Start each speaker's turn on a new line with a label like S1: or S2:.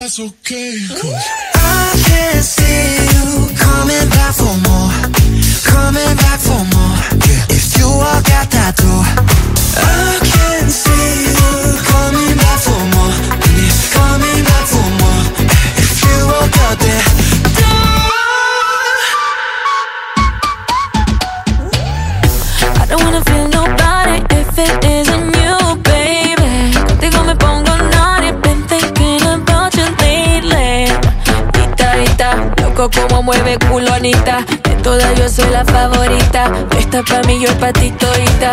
S1: That's okay.
S2: I can see you coming back for more, coming back for more. Yeah. If you walk out that door, I can see you coming back for more, and it's coming back for more. If you walk out that door, I don't wanna feel nobody if it isn't you, baby. Contigo me pongo naughty, been thinking about you lately. Loco como mueve culo Anita. De todas yo soy la favorita. Esta pa' mí, yo pa' ti todita.